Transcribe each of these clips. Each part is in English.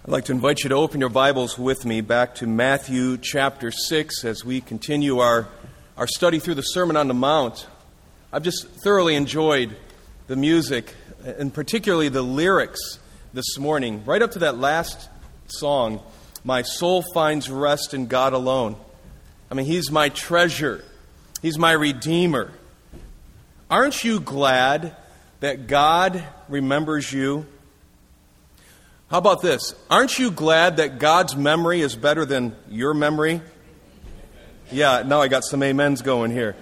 I'd like to invite you to open your Bibles with me back to Matthew chapter 6 as we continue our study through the Sermon on the Mount. I've just thoroughly enjoyed the music and particularly the lyrics this morning, right up to that last song, "My soul finds rest in God alone." I mean, He's my treasure. He's my Redeemer. Aren't you glad that God remembers you? How about this? Aren't you glad that God's memory is better than your memory? Yeah, now I got some amens going here.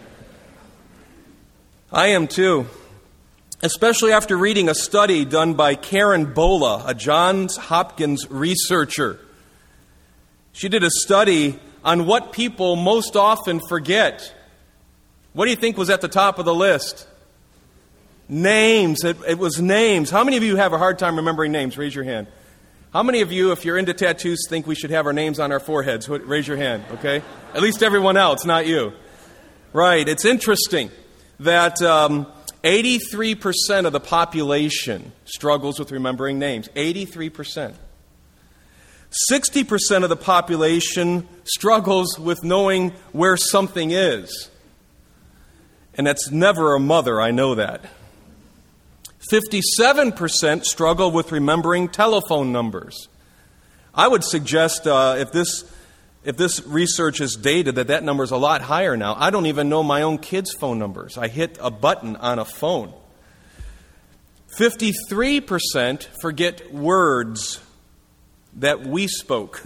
I am too. Especially after reading a study done by Karen Bola, a Johns Hopkins researcher. She did a study on what people most often forget. What do you think was at the top of the list? Names. It was names. How many of you have a hard time remembering names? Raise your hand. How many of you, if you're into tattoos, think we should have our names on our foreheads? Raise your hand, okay? At least everyone else, not you. Right. It's interesting that 83% of the population struggles with remembering names. 83%. 60% of the population struggles with knowing where something is. And that's never a mother, I know that. 57% struggle with remembering telephone numbers. I would suggest if this research is dated that number is a lot higher now. I don't even know my own kids' phone numbers. I hit a button on a phone. 53% forget words that we spoke.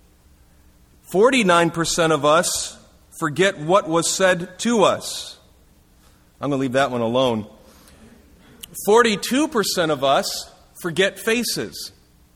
49% of us forget what was said to us. I'm going to leave that one alone. 42% of us forget faces.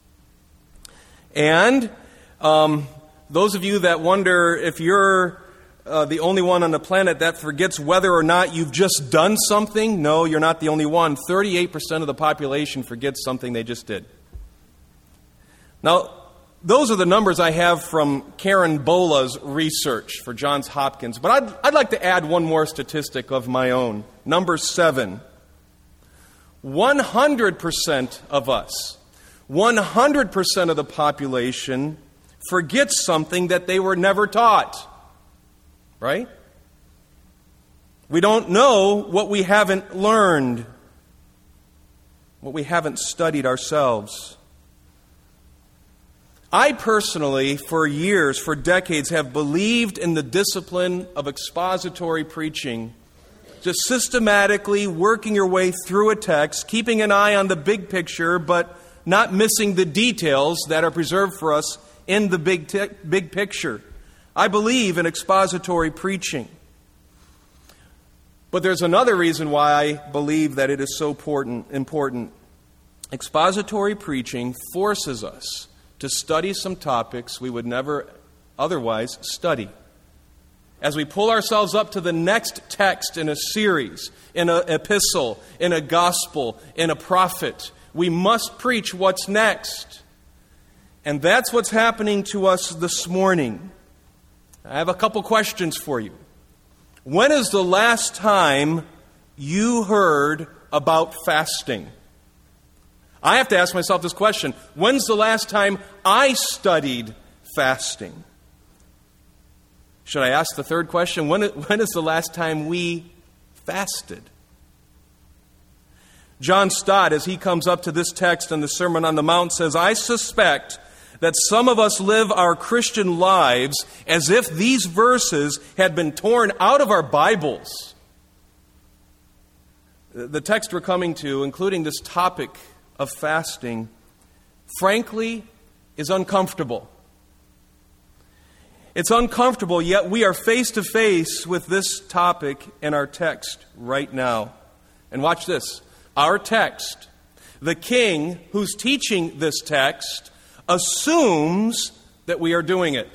And those of you that wonder if you're the only one on the planet that forgets whether or not you've just done something, no, you're not the only one. 38% of the population forgets something they just did. Now, those are the numbers I have from Karen Bola's research for Johns Hopkins. But I'd like to add one more statistic of my own. Number 7. 100% of us, 100% of the population forgets something that they were never taught. Right? We don't know what we haven't learned, what we haven't studied ourselves. I personally, for years, for decades, have believed in the discipline of expository preaching, just systematically working your way through a text, keeping an eye on the big picture, but not missing the details that are preserved for us in the big picture. I believe in expository preaching. But there's another reason why I believe that it is so important. Expository preaching forces us to study some topics we would never otherwise study. As we pull ourselves up to the next text in a series, in an epistle, in a gospel, in a prophet, we must preach what's next. And that's what's happening to us this morning. I have a couple questions for you. When is the last time you heard about fasting? I have to ask myself this question. When's the last time I studied fasting? Should I ask the third question? When is the last time we fasted? John Stott, as he comes up to this text in the Sermon on the Mount, says, "I suspect that some of us live our Christian lives as if these verses had been torn out of our Bibles." The text we're coming to, including this topic of fasting, frankly, is uncomfortable. It's uncomfortable, yet we are face to face with this topic in our text right now. And watch this. Our text, the king who's teaching this text, assumes that we are doing it.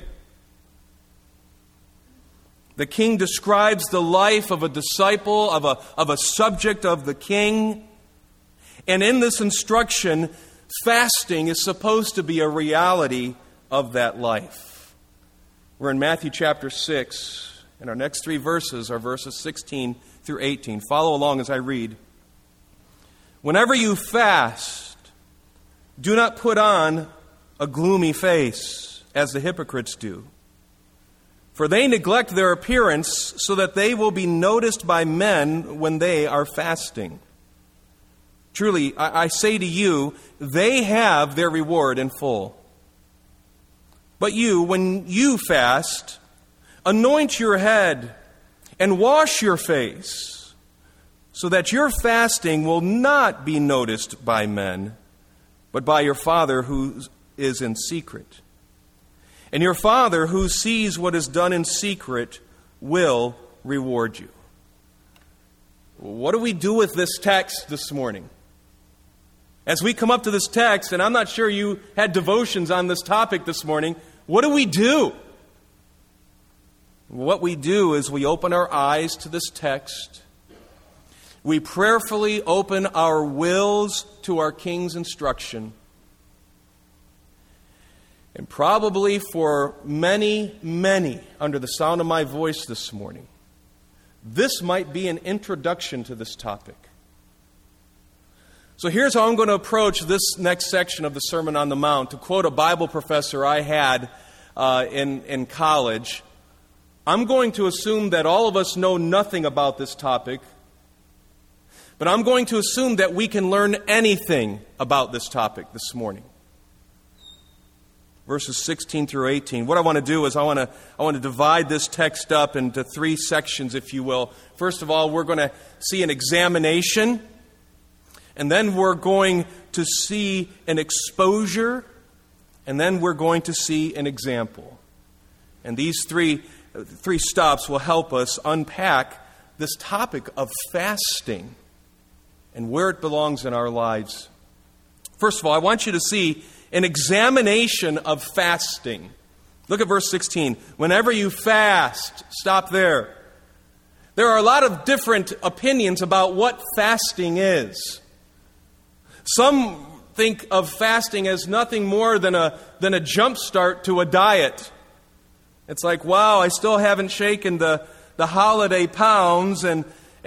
The king describes the life of a disciple, of a subject of the king. And in this instruction, fasting is supposed to be a reality of that life. We're in Matthew chapter 6, and our next 3 verses are verses 16 through 18. Follow along as I read. "Whenever you fast, do not put on a gloomy face, as the hypocrites do. For they neglect their appearance so that they will be noticed by men when they are fasting. Truly, I say to you, they have their reward in full. But you, when you fast, anoint your head and wash your face, so that your fasting will not be noticed by men, but by your Father who is in secret. And your Father who sees what is done in secret will reward you. What do we do with this text this morning? As we come up to this text, and I'm not sure you had devotions on this topic this morning, what do we do? What we do is we open our eyes to this text. We prayerfully open our wills to our King's instruction. And probably for many, many under the sound of my voice this morning, this might be an introduction to this topic. So here's how I'm going to approach this next section of the Sermon on the Mount. To quote a Bible professor I had in college, I'm going to assume that all of us know nothing about this topic, but I'm going to assume that we can learn anything about this topic this morning. Verses 16 through 18. What I want to do is I want to divide this text up into three sections, if you will. First of all, we're going to see an examination, and then we're going to see an exposure, and then we're going to see an example. And these three stops will help us unpack this topic of fasting and where it belongs in our lives. First of all, I want you to see an examination of fasting. Look at verse 16. Whenever you fast, stop there. There are a lot of different opinions about what fasting is. Some think of fasting as nothing more than a jump start to a diet. It's like, wow, I still haven't shaken the holiday pounds, and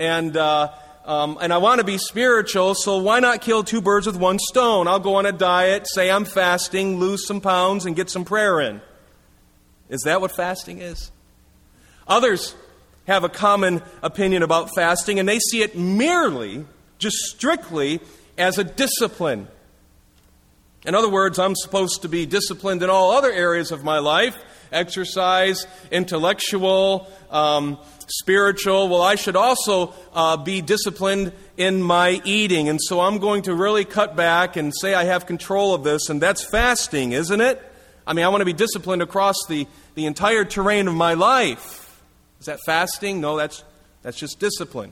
I want to be spiritual, so why not kill two birds with one stone? I'll go on a diet, say I'm fasting, lose some pounds, and get some prayer in. Is that what fasting is? Others have a common opinion about fasting, and they see it merely, just strictly, as a discipline. In other words, I'm supposed to be disciplined in all other areas of my life: exercise, intellectual, spiritual. Well, I should also be disciplined in my eating. And so I'm going to really cut back and say I have control of this. And that's fasting, isn't it? I mean, I want to be disciplined across the entire terrain of my life. Is that fasting? No, that's just discipline.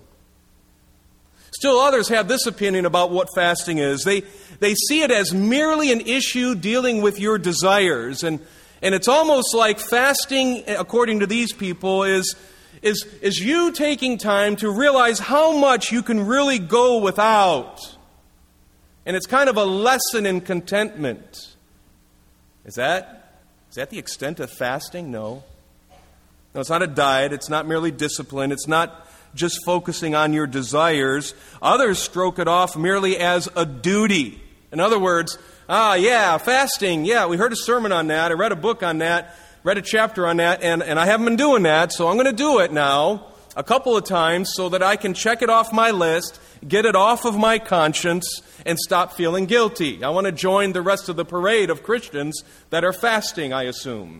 Still others have this opinion about what fasting is. They see it as merely an issue dealing with your desires. And it's almost like fasting, according to these people, is you taking time to realize how much you can really go without. And it's kind of a lesson in contentment. Is that the extent of fasting? No. No, it's not a diet. It's not merely discipline. It's not just focusing on your desires. Others stroke it off merely as a duty. In other words, fasting. Yeah, we heard a sermon on that. I read a book on that. Read a chapter on that, and I haven't been doing that, so I'm going to do it now a couple of times so that I can check it off my list, get it off of my conscience, and stop feeling guilty. I want to join the rest of the parade of Christians that are fasting, I assume.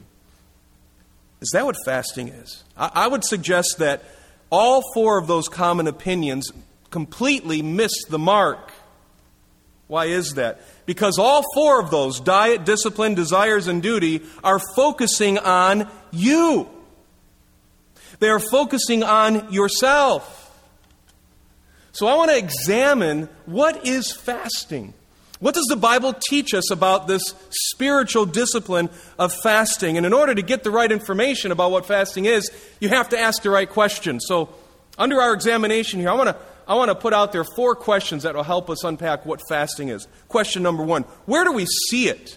Is that what fasting is? I would suggest that all four of those common opinions completely miss the mark. Why is that? Because all four of those, diet, discipline, desires, and duty, are focusing on you. They are focusing on yourself. So I want to examine, what is fasting? What does the Bible teach us about this spiritual discipline of fasting? And in order to get the right information about what fasting is, you have to ask the right question. So under our examination here, I want to put out there 4 questions that will help us unpack what fasting is. Question number 1, where do we see it?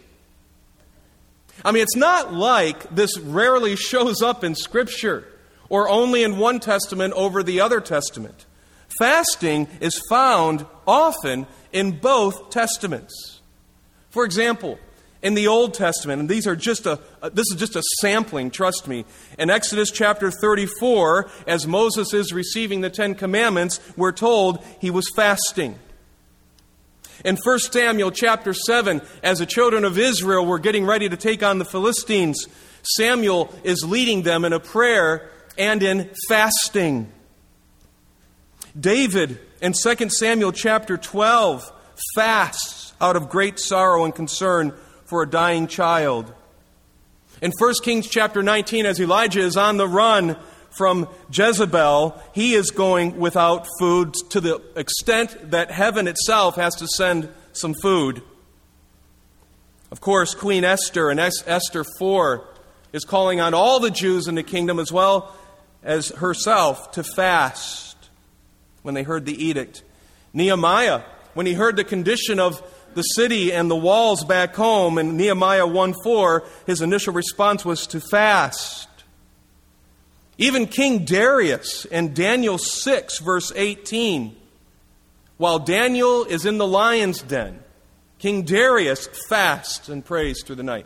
I mean, it's not like this rarely shows up in Scripture or only in one testament over the other testament. Fasting is found often in both testaments. For example, in the Old Testament, and this is just a sampling, trust me. In Exodus chapter 34, as Moses is receiving the Ten Commandments, we're told he was fasting. In 1 Samuel chapter 7, as the children of Israel were getting ready to take on the Philistines, Samuel is leading them in a prayer and in fasting. David, in 2 Samuel chapter 12, fasts out of great sorrow and concern for a dying child. In 1 Kings chapter 19, as Elijah is on the run from Jezebel, he is going without food to the extent that heaven itself has to send some food. Of course, Queen Esther in Esther 4 is calling on all the Jews in the kingdom as well as herself to fast when they heard the edict. Nehemiah, when he heard the condition of the city and the walls back home, in Nehemiah 1:4, his initial response was to fast. Even King Darius in Daniel 6, verse 18, while Daniel is in the lion's den, King Darius fasts and prays through the night.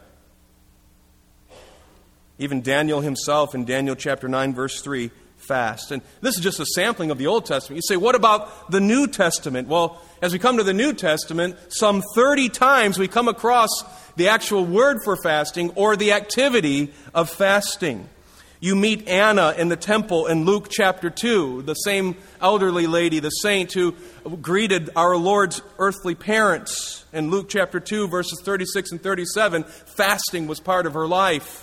Even Daniel himself in Daniel chapter 9, verse 3, fasts. And this is just a sampling of the Old Testament. You say, what about the New Testament? Well, as we come to the New Testament, some 30 times we come across the actual word for fasting or the activity of fasting. You meet Anna in the temple in Luke chapter 2, the same elderly lady, the saint who greeted our Lord's earthly parents. In Luke chapter 2, verses 36 and 37, fasting was part of her life.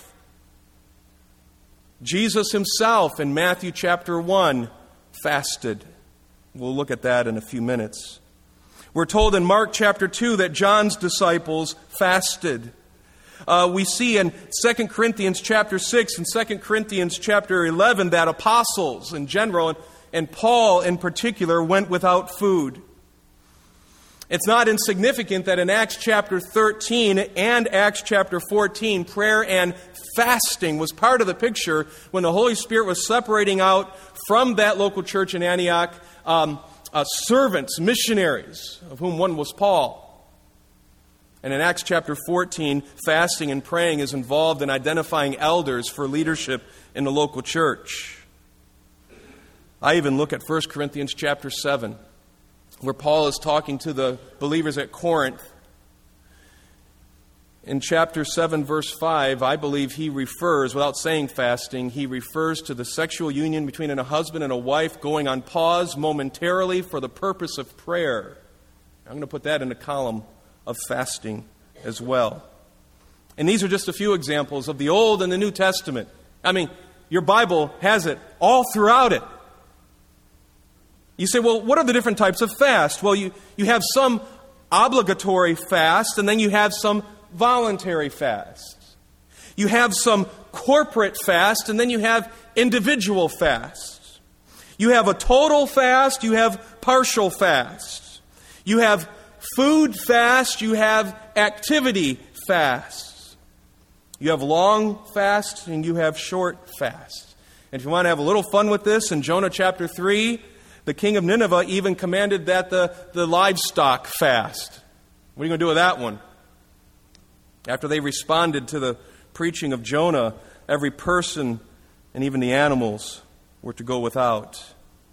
Jesus himself in Matthew chapter 1 fasted. We'll look at that in a few minutes. We're told in Mark chapter 2 that John's disciples fasted. We see in 2 Corinthians chapter 6 and 2 Corinthians chapter 11 that apostles in general and Paul in particular went without food. It's not insignificant that in Acts chapter 13 and Acts chapter 14, prayer and fasting was part of the picture when the Holy Spirit was separating out from that local church in Antioch servants, missionaries, of whom one was Paul. And in Acts chapter 14, fasting and praying is involved in identifying elders for leadership in the local church. I even look at 1 Corinthians chapter 7, where Paul is talking to the believers at Corinth. In chapter 7, verse 5, I believe he refers, without saying fasting, he refers to the sexual union between a husband and a wife going on pause momentarily for the purpose of prayer. I'm going to put that in a column of fasting as well. And these are just a few examples of the Old and the New Testament. I mean, your Bible has it all throughout it. You say, well, what are the different types of fast? Well, you have some obligatory fast, and then you have some voluntary fasts. You have some corporate fast, and then you have individual fasts. You have a total fast, you have partial fasts. You have food fast, you have activity fasts. You have long fasts, and you have short fasts. And if you want to have a little fun with this, in Jonah chapter 3, the king of Nineveh even commanded that the livestock fast. What are you going to do with that one? After they responded to the preaching of Jonah, every person and even the animals were to go without.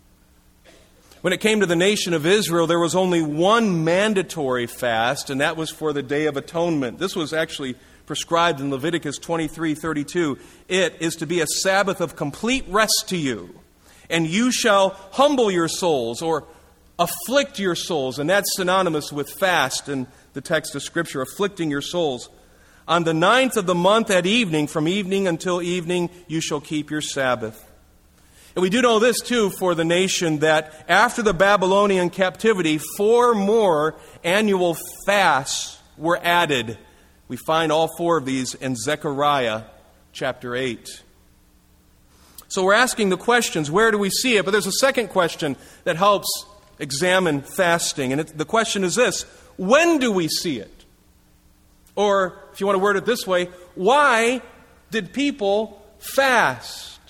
When it came to the nation of Israel, there was only one mandatory fast, and that was for the Day of Atonement. This was actually prescribed in Leviticus 23:32. It is to be a Sabbath of complete rest to you, and you shall humble your souls or afflict your souls, and that's synonymous with fast in the text of Scripture, afflicting your souls. On the 9th of the month at evening, from evening until evening, you shall keep your Sabbath. And we do know this, too, for the nation, that after the Babylonian captivity, 4 more annual fasts were added. We find all 4 of these in Zechariah chapter 8. So we're asking the questions, where do we see it? But there's a second question that helps examine fasting. And the question is this: when do we see it? Or, if you want to word it this way, why did people fast?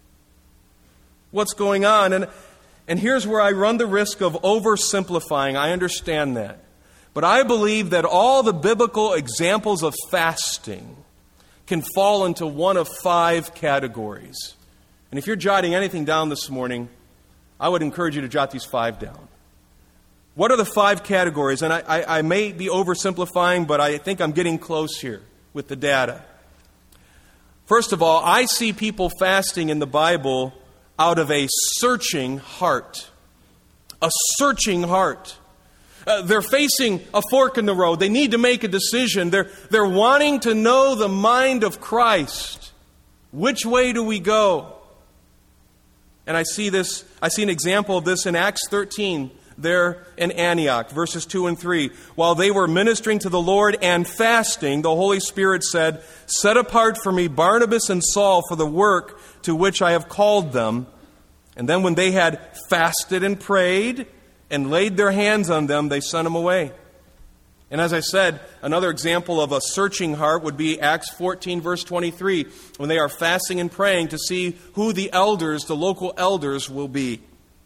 What's going on? And here's where I run the risk of oversimplifying. I understand that. But I believe that all the biblical examples of fasting can fall into one of 5 categories. And if you're jotting anything down this morning, I would encourage you to jot these 5 down. What are the 5 categories? And I may be oversimplifying, but I think I'm getting close here with the data. First of all, I see people fasting in the Bible out of a searching heart. A searching heart. They're facing a fork in the road. They need to make a decision. They're wanting to know the mind of Christ. Which way do we go? And I see an example of this in Acts 13, there in Antioch, verses 2 and 3. While they were ministering to the Lord and fasting, the Holy Spirit said, "Set apart for me Barnabas and Saul for the work to which I have called them." And then when they had fasted and prayed and laid their hands on them, they sent them away. And as I said, another example of a searching heart would be Acts 14, verse 23, when they are fasting and praying to see who the local elders will be.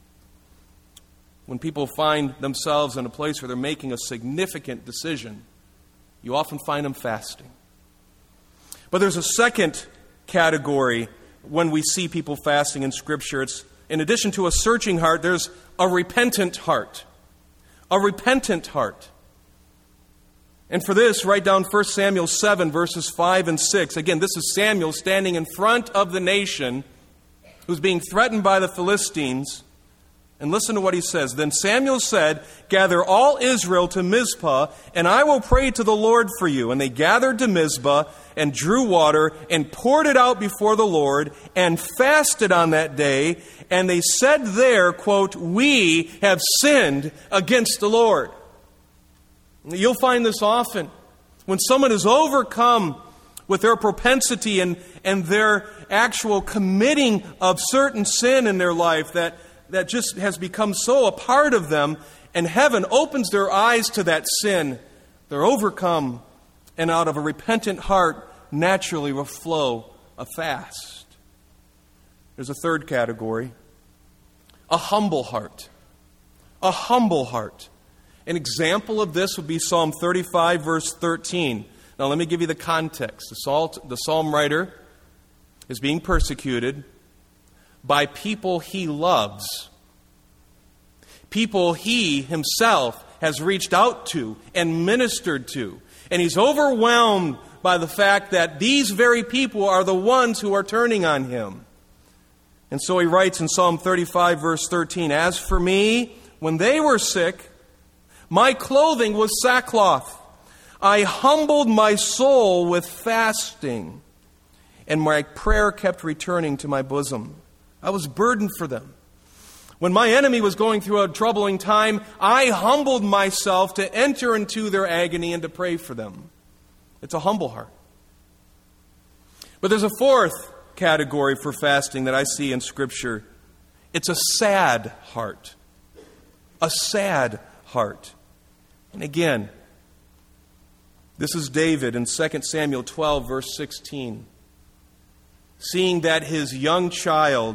When people find themselves in a place where they're making a significant decision, you often find them fasting. But there's a second category when we see people fasting in Scripture. It's, in addition to a searching heart, there's a repentant heart. A repentant heart. And for this, write down 1 Samuel 7, verses 5 and 6. Again, this is Samuel standing in front of the nation who's being threatened by the Philistines. And listen to what he says. Then Samuel said, "Gather all Israel to Mizpah, and I will pray to the Lord for you." And they gathered to Mizpah and drew water and poured it out before the Lord and fasted on that day. And they said there, quote, "We have sinned against the Lord." You'll find this often. When someone is overcome with their propensity and their actual committing of certain sin in their life that just has become so a part of them, and heaven opens their eyes to that sin, they're overcome, and out of a repentant heart naturally will flow a fast. There's a third category, a humble heart. A humble heart. An example of this would be Psalm 35, verse 13. Now let me give you the context. The psalm writer is being persecuted by people he loves. People he himself has reached out to and ministered to. And he's overwhelmed by the fact that these very people are the ones who are turning on him. And so he writes in Psalm 35, verse 13, "As for me, when they were sick, my clothing was sackcloth. I humbled my soul with fasting, and my prayer kept returning to my bosom. I was burdened for them. When my enemy was going through a troubling time, I humbled myself to enter into their agony and to pray for them." It's a humble heart. But there's a fourth category for fasting that I see in Scripture. It's a sad heart. A sad heart. And again, this is David in 2 Samuel 12, verse 16. Seeing that his young child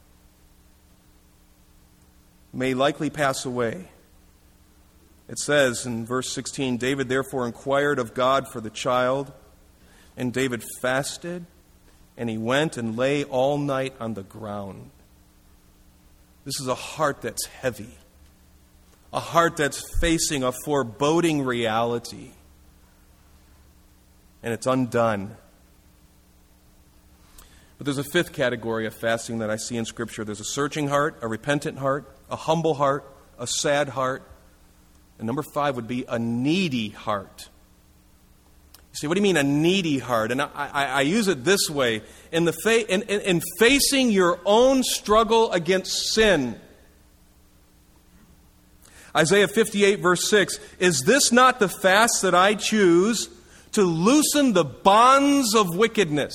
may likely pass away. It says in verse 16, "David therefore inquired of God for the child, and David fasted, and he went and lay all night on the ground." This is a heart that's heavy. A heart that's facing a foreboding reality. And it's undone. But there's a fifth category of fasting that I see in Scripture. There's a searching heart, a repentant heart, a humble heart, a sad heart. And number 5 would be a needy heart. You say, what do you mean a needy heart? And I use it this way. In facing your own struggle against sin. Isaiah 58, verse 6, "Is this not the fast that I choose to loosen the bonds of wickedness?"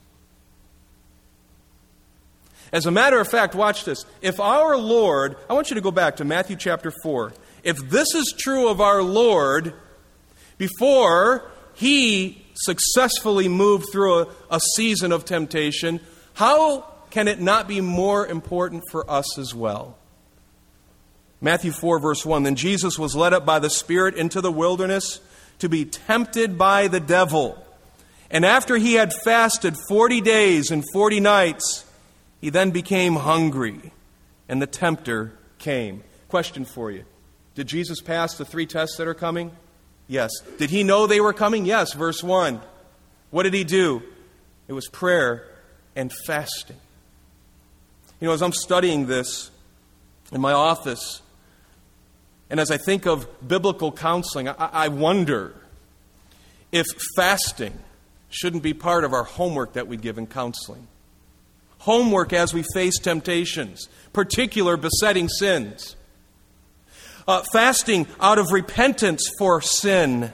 As a matter of fact, watch this. If our Lord, I want you to go back to Matthew chapter 4. If this is true of our Lord, before He successfully moved through a season of temptation, how can it not be more important for us as well? Matthew 4, verse 1, then Jesus was led up by the Spirit into the wilderness to be tempted by the devil. And after he had fasted 40 days and 40 nights, he then became hungry, and the tempter came. Question for you. Did Jesus pass the 3 tests that are coming? Yes. Did he know they were coming? Yes. Verse 1. What did he do? It was prayer and fasting. You know, as I'm studying this in my office, and as I think of biblical counseling, I wonder if fasting shouldn't be part of our homework that we give in counseling. Homework as we face temptations, particular besetting sins. Fasting out of repentance for sin.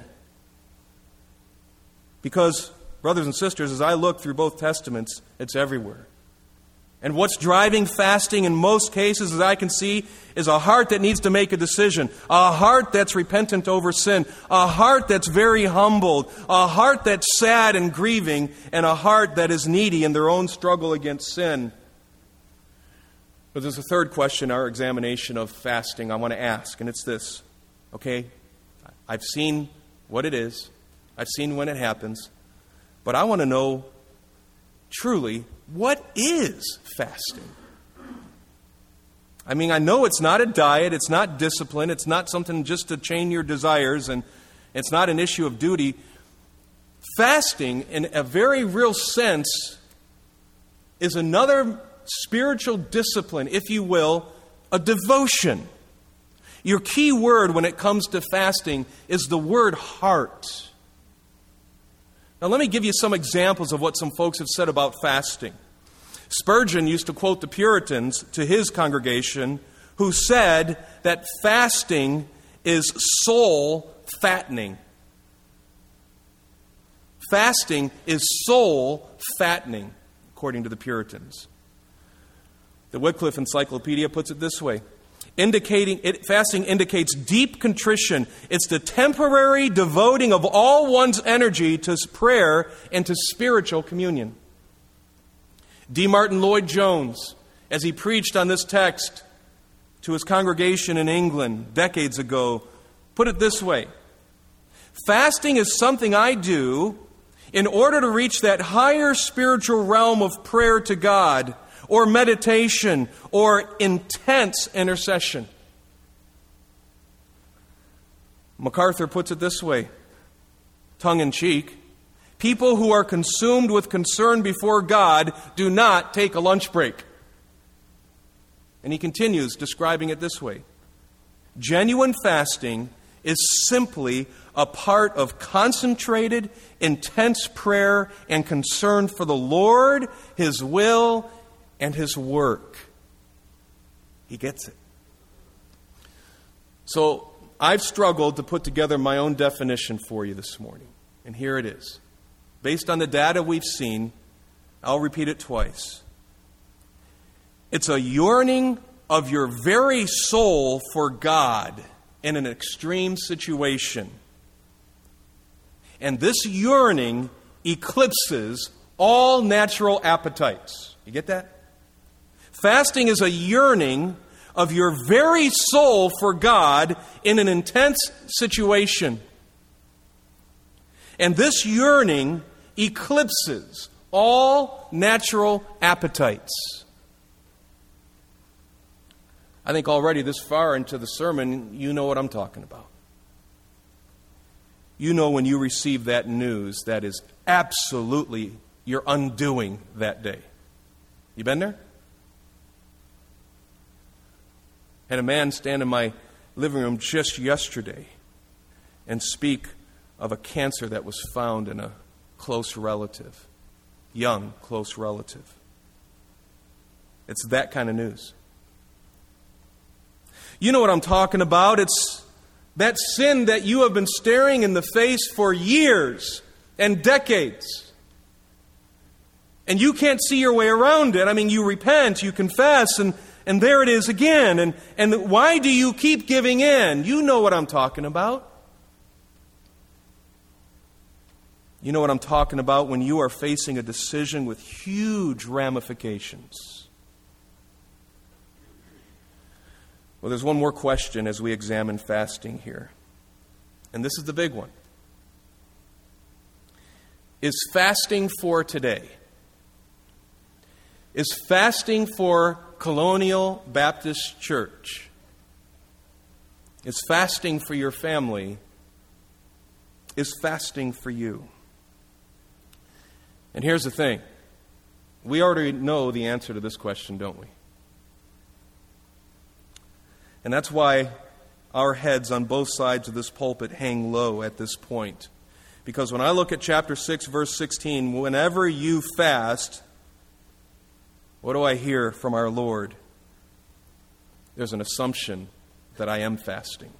Because, brothers and sisters, as I look through both Testaments, it's everywhere. And what's driving fasting in most cases, as I can see, is a heart that needs to make a decision. A heart that's repentant over sin. A heart that's very humbled. A heart that's sad and grieving. And a heart that is needy in their own struggle against sin. But there's a third question in our examination of fasting I want to ask, and it's this. Okay, I've seen what it is. I've seen when it happens. But I want to know truly, what is fasting? I mean, I know it's not a diet, it's not discipline, it's not something just to chain your desires, and it's not an issue of duty. Fasting, in a very real sense, is another spiritual discipline, if you will, a devotion. Your key word when it comes to fasting is the word heart. Now, let me give you some examples of what some folks have said about fasting. Spurgeon used to quote the Puritans to his congregation, who said that fasting is soul fattening. Fasting is soul fattening, according to the Puritans. The Wycliffe Encyclopedia puts it this way. Fasting indicates deep contrition. It's the temporary devoting of all one's energy to prayer and to spiritual communion. D. Martin Lloyd-Jones, as he preached on this text to his congregation in England decades ago, put it this way. Fasting is something I do in order to reach that higher spiritual realm of prayer to God, or meditation, or intense intercession. MacArthur puts it this way, tongue-in-cheek, people who are consumed with concern before God do not take a lunch break. And he continues describing it this way. Genuine fasting is simply a part of concentrated, intense prayer and concern for the Lord, His will, and His work. He gets it. So I've struggled to put together my own definition for you this morning. And here it is. Based on the data we've seen, I'll repeat it twice. It's a yearning of your very soul for God in an extreme situation. And this yearning eclipses all natural appetites. You get that? Fasting is a yearning of your very soul for God in an intense situation. And this yearning eclipses all natural appetites. I think already this far into the sermon, you know what I'm talking about. You know when you receive that news that is absolutely your undoing that day. You been there? Had a man stand in my living room just yesterday and speak of a cancer that was found in a close relative, young close relative. It's that kind of news. You know what I'm talking about. It's that sin that you have been staring in the face for years and decades. And you can't see your way around it. I mean, you repent, you confess, and there it is again. And why do you keep giving in? You know what I'm talking about. You know what I'm talking about when you are facing a decision with huge ramifications. Well, there's one more question as we examine fasting here. And this is the big one. Is fasting for today? Is fasting for Colonial Baptist Church? Is fasting for your family? Is fasting for you? And here's the thing. We already know the answer to this question, don't we? And that's why our heads on both sides of this pulpit hang low at this point. Because when I look at chapter 6, verse 16, whenever you fast, what do I hear from our Lord? There's an assumption that I am fasting.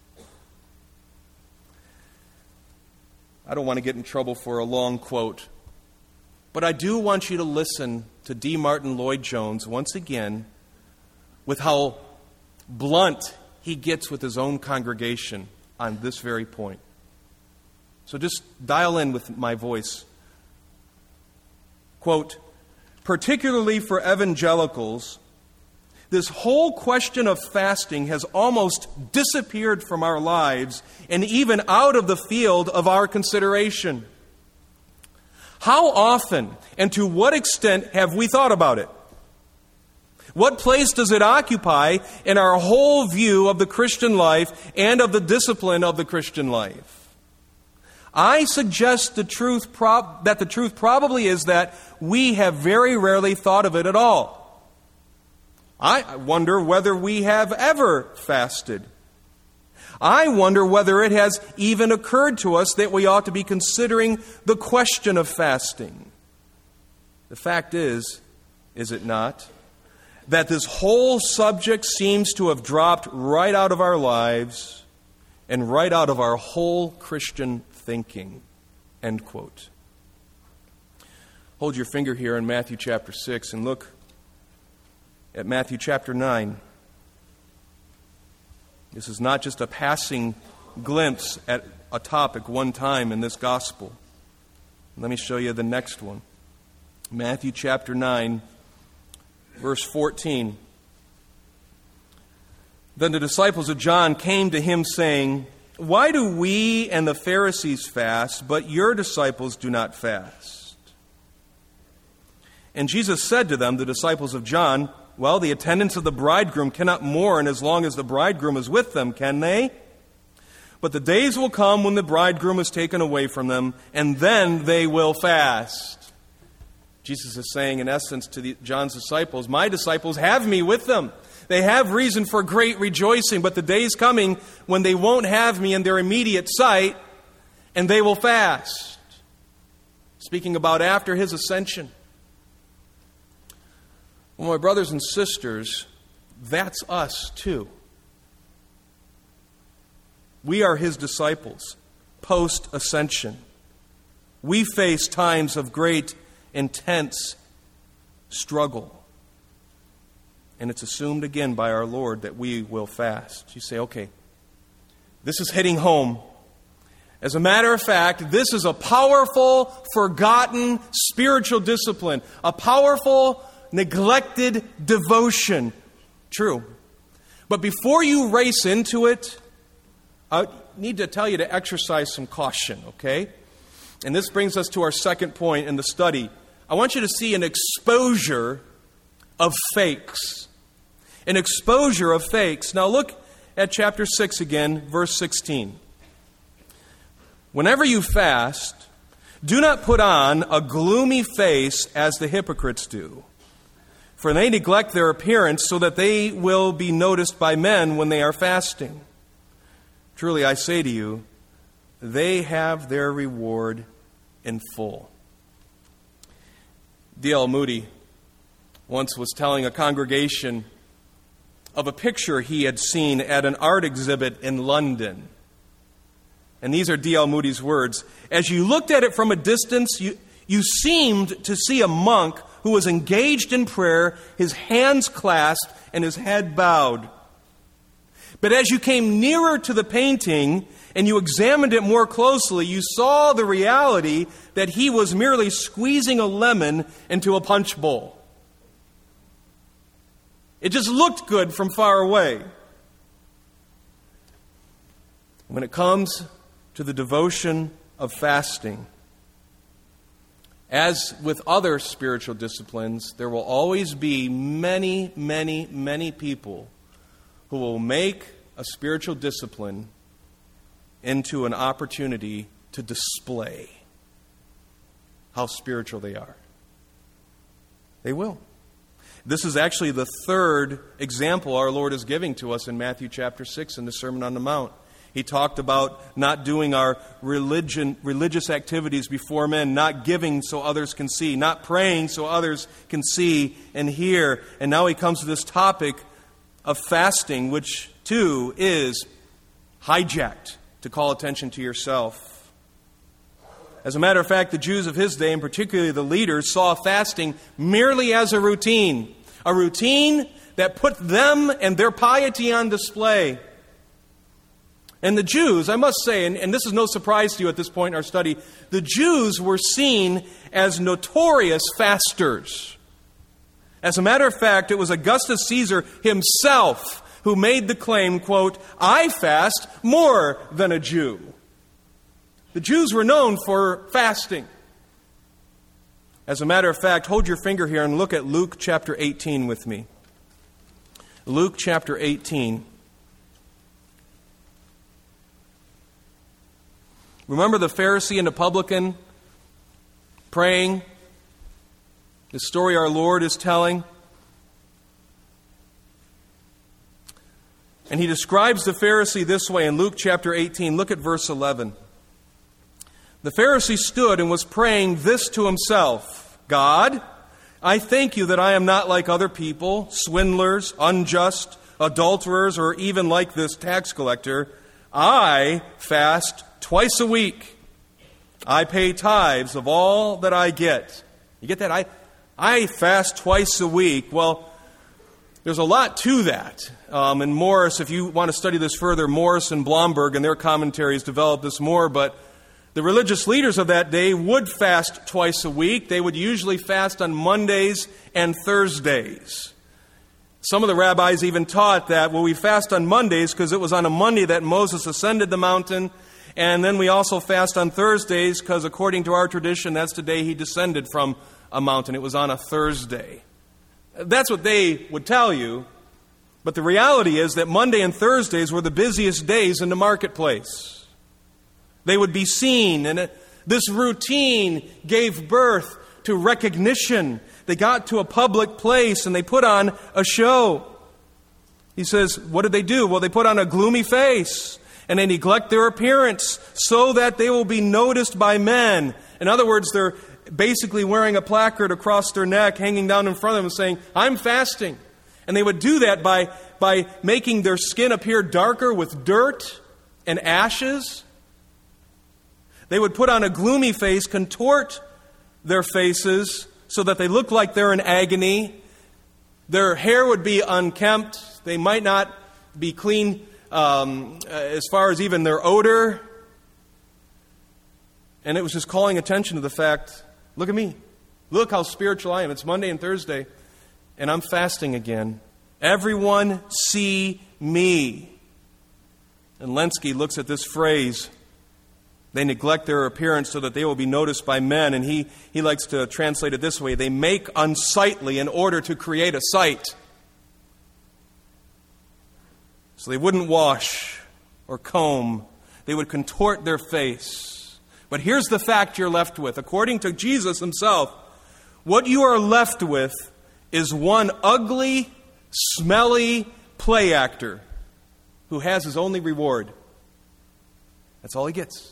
I don't want to get in trouble for a long quote, but I do want you to listen to D. Martin Lloyd-Jones once again with how blunt he gets with his own congregation on this very point. So just dial in with my voice. Quote, particularly for evangelicals, this whole question of fasting has almost disappeared from our lives and even out of the field of our consideration. How often and to what extent have we thought about it? What place does it occupy in our whole view of the Christian life and of the discipline of the Christian life? I suggest that the truth probably is that we have very rarely thought of it at all. I wonder whether we have ever fasted. I wonder whether it has even occurred to us that we ought to be considering the question of fasting. The fact is it not, that this whole subject seems to have dropped right out of our lives and right out of our whole Christian thinking. End quote. Hold your finger here in Matthew chapter 6 and look at Matthew chapter 9. This is not just a passing glimpse at a topic one time in this gospel. Let me show you the next one. Matthew chapter 9, verse 14. Then the disciples of John came to him saying, why do we and the Pharisees fast, but your disciples do not fast? And Jesus said to them, the disciples of John, well, the attendants of the bridegroom cannot mourn as long as the bridegroom is with them, can they? But the days will come when the bridegroom is taken away from them, and then they will fast. Jesus is saying, in essence, to John's disciples, my disciples have me with them. They have reason for great rejoicing, but the day is coming when they won't have me in their immediate sight, and they will fast. Speaking about after his ascension. Well, my brothers and sisters, that's us too. We are his disciples post-ascension. We face times of great, intense struggle. And it's assumed again by our Lord that we will fast. You say, okay, this is hitting home. As a matter of fact, this is a powerful, forgotten spiritual discipline. A powerful, neglected devotion. True. But before you race into it, I need to tell you to exercise some caution, okay? And this brings us to our second point in the study. I want you to see an exposure of fakes. An exposure of fakes. Now look at chapter 6 again, verse 16. Whenever you fast, do not put on a gloomy face as the hypocrites do. For they neglect their appearance so that they will be noticed by men when they are fasting. Truly I say to you, they have their reward in full. D.L. Moody once was telling a congregation of a picture he had seen at an art exhibit in London. And these are D.L. Moody's words. As you looked at it from a distance, you seemed to see a monk who was engaged in prayer, his hands clasped and his head bowed. But as you came nearer to the painting and you examined it more closely, you saw the reality that he was merely squeezing a lemon into a punch bowl. It just looked good from far away. When it comes to the devotion of fasting, as with other spiritual disciplines, there will always be many, many, many people who will make a spiritual discipline into an opportunity to display how spiritual they are. They will. This is actually the third example our Lord is giving to us in Matthew chapter 6 in the Sermon on the Mount. He talked about not doing our religious activities before men, not giving so others can see, not praying so others can see and hear. And now he comes to this topic of fasting, which too is hijacked to call attention to yourself. As a matter of fact, the Jews of his day, and particularly the leaders, saw fasting merely as a routine that put them and their piety on display. And the Jews, I must say, and this is no surprise to you at this point in our study, the Jews were seen as notorious fasters. As a matter of fact, it was Augustus Caesar himself who made the claim, quote, "I fast more than a Jew." The Jews were known for fasting. As a matter of fact, hold your finger here and look at Luke chapter 18 with me. Luke chapter 18. Remember the Pharisee and the publican praying? The story our Lord is telling. And he describes the Pharisee this way in Luke chapter 18. Look at verse 11. The Pharisee stood and was praying this to himself: "God, I thank you that I am not like other people, swindlers, unjust, adulterers, or even like this tax collector. I fast twice a week. I pay tithes of all that I get." You get that? I fast twice a week. Well, there's a lot to that. And Morris, if you want to study this further, Morris and Blomberg in their commentaries develop this more, but the religious leaders of that day would fast twice a week. They would usually fast on Mondays and Thursdays. Some of the rabbis even taught that, well, we fast on Mondays because it was on a Monday that Moses ascended the mountain, and then we also fast on Thursdays because according to our tradition, that's the day he descended from a mountain. It was on a Thursday. That's what they would tell you. But the reality is that Monday and Thursdays were the busiest days in the marketplace. They would be seen, and this routine gave birth to recognition. They got to a public place and they put on a show. He says, what did they do? Well, they put on a gloomy face and they neglect their appearance so that they will be noticed by men. In other words, they're basically wearing a placard across their neck, hanging down in front of them saying, "I'm fasting." And they would do that by making their skin appear darker with dirt and ashes. They would put on a gloomy face, contort their faces so that they look like they're in agony. Their hair would be unkempt. They might not be clean as far as even their odor. And it was just calling attention to the fact, look at me. Look how spiritual I am. It's Monday and Thursday, and I'm fasting again. Everyone see me. And Lenski looks at this phrase, they neglect their appearance so that they will be noticed by men. And he likes to translate it this way: they make unsightly in order to create a sight. So they wouldn't wash or comb. They would contort their face. But here's the fact you're left with. According to Jesus himself, what you are left with is one ugly, smelly play actor who has his only reward. That's all he gets.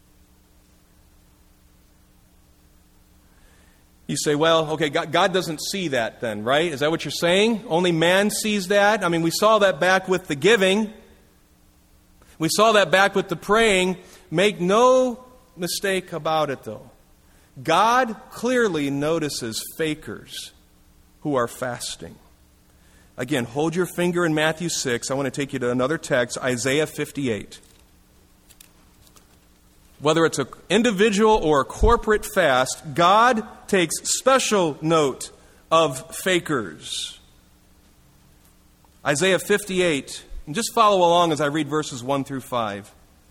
You say, well, okay, God doesn't see that then, right? Is that what you're saying? Only man sees that? I mean, we saw that back with the giving. We saw that back with the praying. Make no mistake about it, though. God clearly notices fakers who are fasting. Again, hold your finger in Matthew 6. I want to take you to another text, Isaiah 58. Whether it's an individual or a corporate fast, God takes special note of fakers. Isaiah 58, and just follow along as I read verses 1 through 5.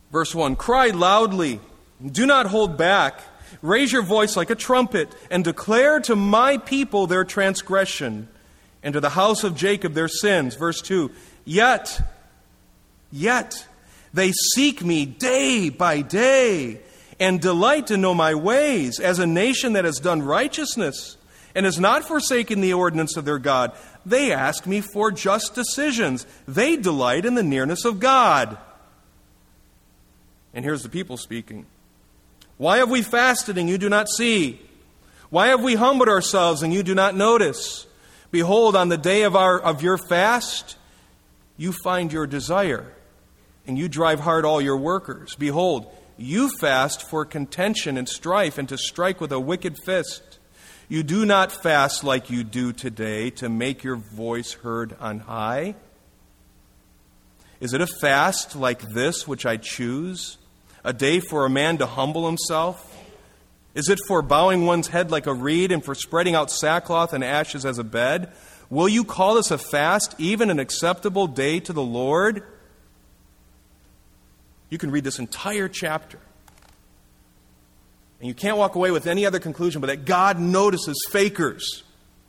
Verse 1, cry loudly, do not hold back. Raise your voice like a trumpet, and declare to my people their transgression, and to the house of Jacob their sins. Verse 2, Yet they seek me day by day, and delight to know my ways, as a nation that has done righteousness, and has not forsaken the ordinance of their God. They ask me for just decisions. They delight in the nearness of God. And here's the people speaking. Why have we fasted and you do not see? Why have we humbled ourselves and you do not notice? Behold, on the day of your fast, you find your desire, and you drive hard all your workers. Behold, you fast for contention and strife, and to strike with a wicked fist. You do not fast like you do today, to make your voice heard on high. Is it a fast like this which I choose? A day for a man to humble himself? Is it for bowing one's head like a reed, and for spreading out sackcloth and ashes as a bed? Will you call this a fast, even an acceptable day to the Lord? You can read this entire chapter, and you can't walk away with any other conclusion but that God notices fakers,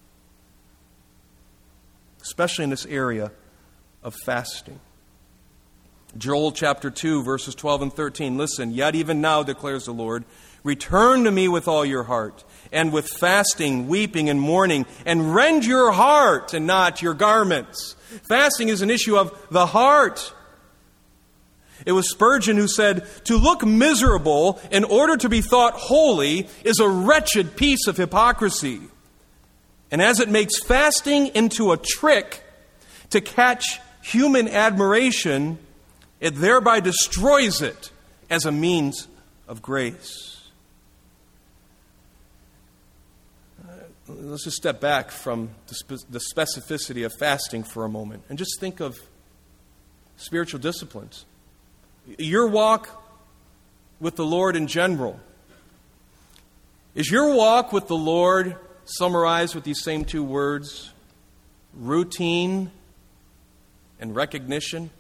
especially in this area of fasting. Joel chapter 2, verses 12 and 13. Listen, yet even now, declares the Lord, return to me with all your heart, and with fasting, weeping, and mourning, and rend your heart and not your garments. Fasting is an issue of the heart. It was Spurgeon who said, to look miserable in order to be thought holy is a wretched piece of hypocrisy. And as it makes fasting into a trick to catch human admiration, it thereby destroys it as a means of grace. Let's just step back from the specificity of fasting for a moment and just think of spiritual disciplines. Your walk with the Lord in general. Is your walk with the Lord summarized with these same two words? Routine and recognition?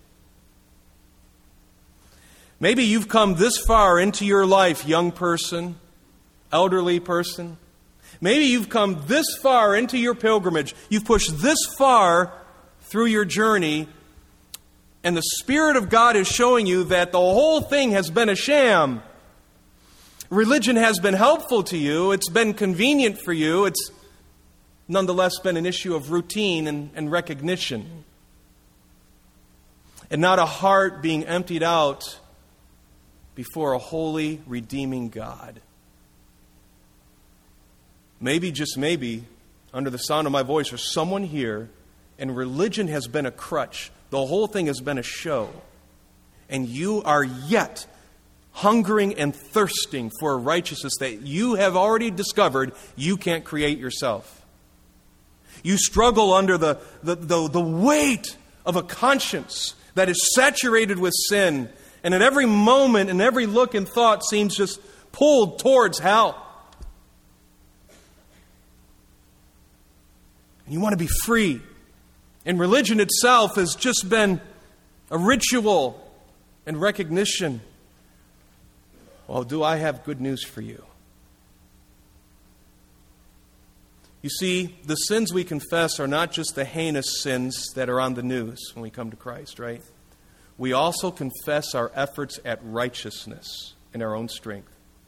Maybe you've come this far into your life, young person, elderly person. Maybe you've come this far into your pilgrimage. You've pushed this far through your journey, and the Spirit of God is showing you that the whole thing has been a sham. Religion has been helpful to you. It's been convenient for you. It's nonetheless been an issue of routine and recognition, and not a heart being emptied out before a holy, redeeming God. Maybe, just maybe, under the sound of my voice, there's someone here, and religion has been a crutch. The whole thing has been a show. And you are yet hungering and thirsting for a righteousness that you have already discovered you can't create yourself. You struggle under the weight of a conscience that is saturated with sin, and at every moment and every look and thought seems just pulled towards hell. And you want to be free. And religion itself has just been a ritual and recognition. Well, do I have good news for you? You see, the sins we confess are not just the heinous sins that are on the news when we come to Christ, right? We also confess our efforts at righteousness in our own strength.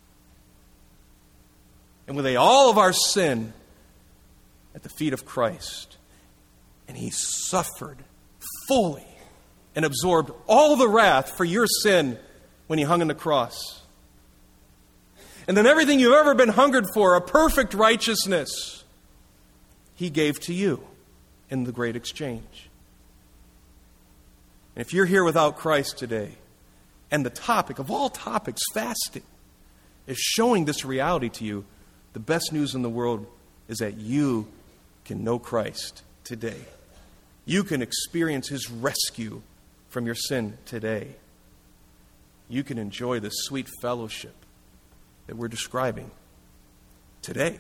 And we lay all of our sin at the feet of Christ. And He suffered fully and absorbed all the wrath for your sin when He hung on the cross. And then everything you've ever been hungered for, a perfect righteousness, He gave to you in the great exchange. And if you're here without Christ today, and the topic of all topics, fasting, is showing this reality to you, the best news in the world is that you can know Christ today. You can experience His rescue from your sin today. You can enjoy the sweet fellowship that we're describing today.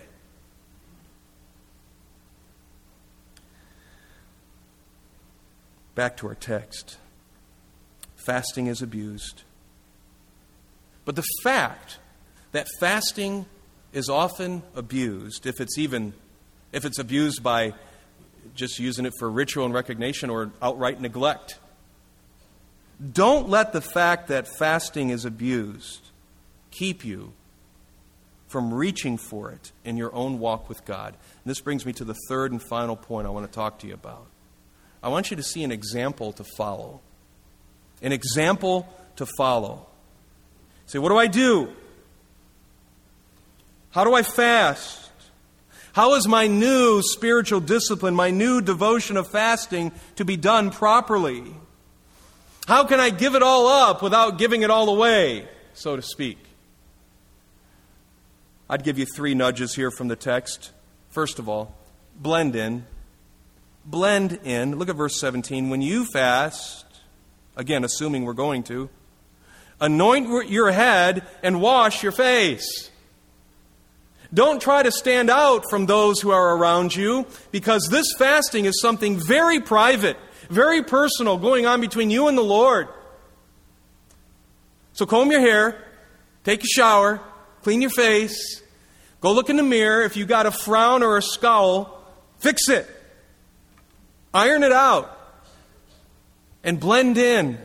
Back to our text. Fasting is abused. But the fact that fasting is often abused, if it's abused by just using it for ritual and recognition or outright neglect, don't let the fact that fasting is abused keep you from reaching for it in your own walk with God. And this brings me to the third and final point I want to talk to you about. I want you to see an example to follow. An example to follow. Say, what do I do? How do I fast? How is my new spiritual discipline, my new devotion of fasting to be done properly? How can I give it all up without giving it all away, so to speak? I'd give you 3 nudges here from the text. First of all, blend in. Blend in. Look at verse 17. When you fast, again, assuming we're going to, anoint your head and wash your face. Don't try to stand out from those who are around you, because this fasting is something very private, very personal, going on between you and the Lord. So comb your hair, take a shower, clean your face, go look in the mirror. If you got a frown or a scowl, fix it. Iron it out. And blend in.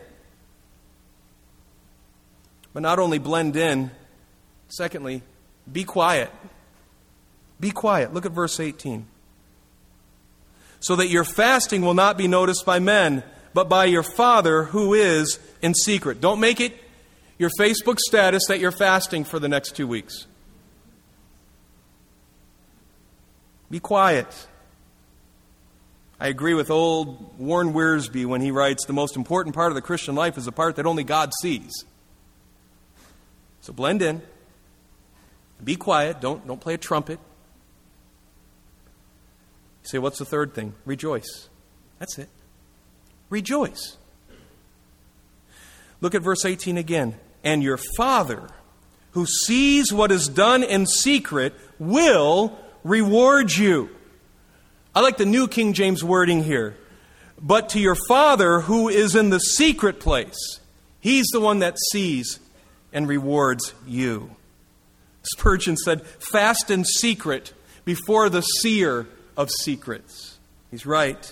But not only blend in, secondly, be quiet. Be quiet. Look at verse 18. So that your fasting will not be noticed by men, but by your Father who is in secret. Don't make it your Facebook status that you're fasting for the next 2 weeks. Be quiet. I agree with old Warren Wiersbe when he writes, the most important part of the Christian life is the part that only God sees. So blend in. Be quiet. Don't play a trumpet. You say, what's the third thing? Rejoice. That's it. Rejoice. Look at verse 18 again. And your Father, who sees what is done in secret, will reward you. I like the New King James wording here. But to your Father who is in the secret place, He's the one that sees and rewards you. Spurgeon said, fast in secret before the seer of secrets. He's right.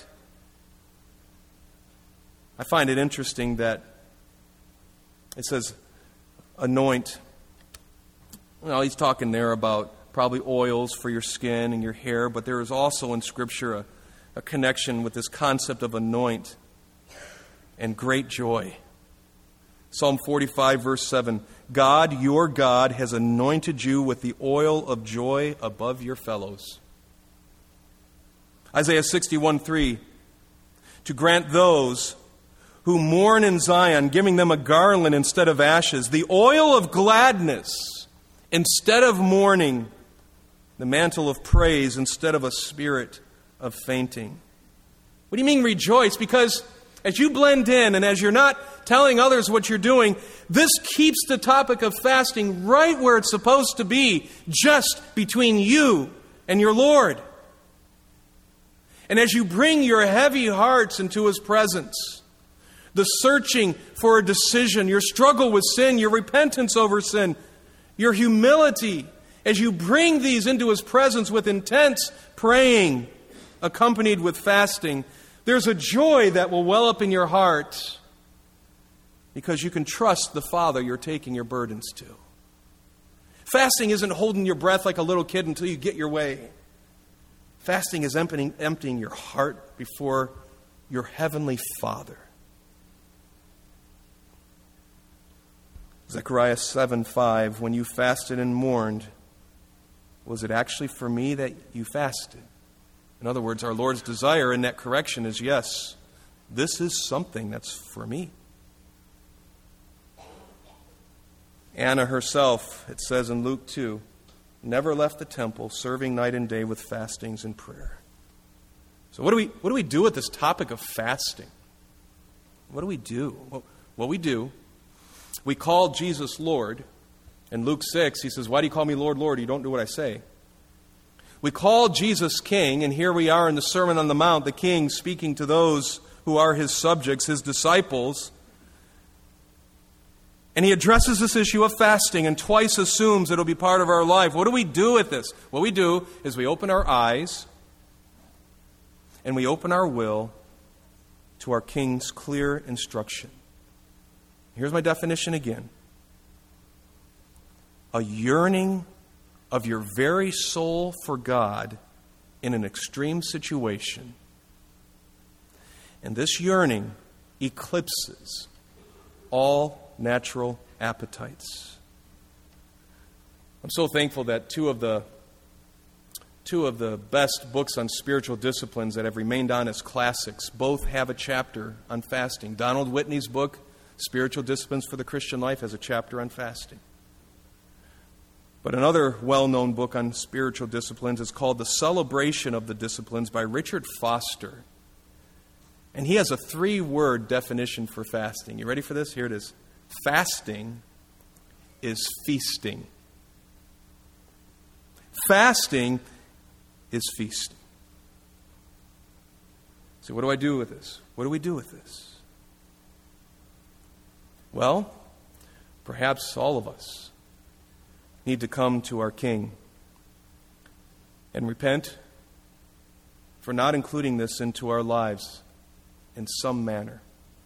I find it interesting that it says anoint. Well, he's talking there about probably oils for your skin and your hair, but there is also in Scripture a connection with this concept of anoint and great joy. Psalm 45, verse 7, God, your God, has anointed you with the oil of joy above your fellows. Isaiah 61:3, to grant those who mourn in Zion, giving them a garland instead of ashes, the oil of gladness instead of mourning, the mantle of praise instead of a spirit of fainting. What do you mean rejoice? Because as you blend in and as you're not telling others what you're doing, this keeps the topic of fasting right where it's supposed to be, just between you and your Lord. And as you bring your heavy hearts into His presence, the searching for a decision, your struggle with sin, your repentance over sin, your humility, as you bring these into His presence with intense praying, accompanied with fasting, there's a joy that will well up in your heart because you can trust the Father you're taking your burdens to. Fasting isn't holding your breath like a little kid until you get your way. Fasting is emptying your heart before your heavenly Father. Zechariah 7:5, when you fasted and mourned, was it actually for me that you fasted? In other words, our Lord's desire in that correction is, yes, this is something that's for me. Anna herself, it says in Luke 2, never left the temple, serving night and day with fastings and prayer. So what do we do with this topic of fasting? What do we do? Well, what we do, we call Jesus Lord. In Luke 6, he says, why do you call me Lord, Lord? You don't do what I say. We call Jesus King, and here we are in the Sermon on the Mount, the King speaking to those who are His subjects, His disciples. And he addresses this issue of fasting and twice assumes it'll be part of our life. What do we do with this? What we do is we open our eyes and we open our will to our King's clear instruction. Here's my definition again. A yearning of your very soul for God in an extreme situation. And this yearning eclipses all natural appetites. I'm so thankful that two of the best books on spiritual disciplines that have remained on as classics both have a chapter on fasting. Donald Whitney's book, Spiritual Disciplines for the Christian Life, has a chapter on fasting. But another well-known book on spiritual disciplines is called The Celebration of the Disciplines by Richard Foster. And he has a 3-word definition for fasting. You ready for this? Here it is. Fasting is feasting. Fasting is feasting. So what do I do with this? What do we do with this? Well, perhaps all of us need to come to our King and repent for not including this into our lives in some manner.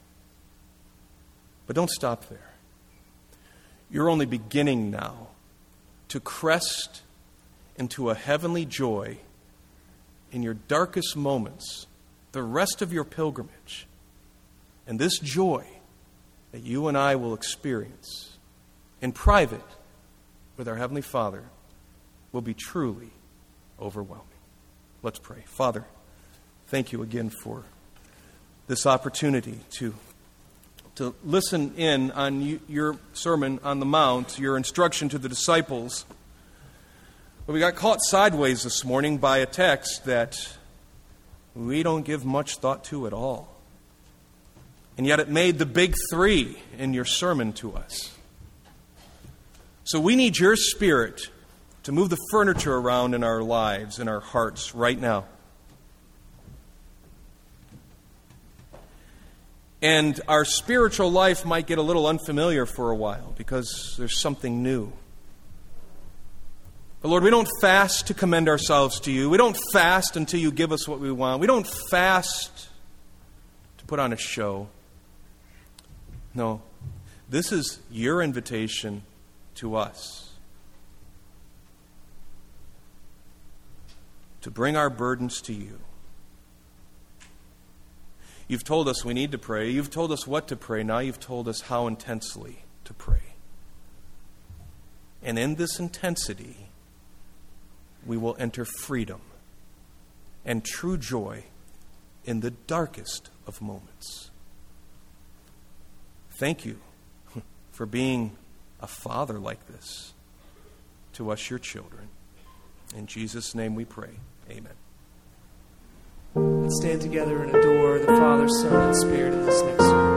But don't stop there. You're only beginning now to crest into a heavenly joy in your darkest moments, the rest of your pilgrimage. And this joy that you and I will experience in private with our Heavenly Father will be truly overwhelming. Let's pray. Father, thank you again for this opportunity to listen in on your Sermon on the Mount, your instruction to the disciples. But we got caught sideways this morning by a text that we don't give much thought to at all. And yet it made the big 3 in your sermon to us. So we need your Spirit to move the furniture around in our lives, in our hearts right now. And our spiritual life might get a little unfamiliar for a while because there's something new. But Lord, we don't fast to commend ourselves to you. We don't fast until you give us what we want. We don't fast to put on a show. No, this is your invitation to us to bring our burdens to you. You've told us we need to pray. You've told us what to pray. Now you've told us how intensely to pray. And in this intensity, we will enter freedom and true joy in the darkest of moments. Thank you for being a father like this to us, your children. In Jesus' name we pray. Amen. Let's stand together and adore the Father, Son, and Spirit in this next song.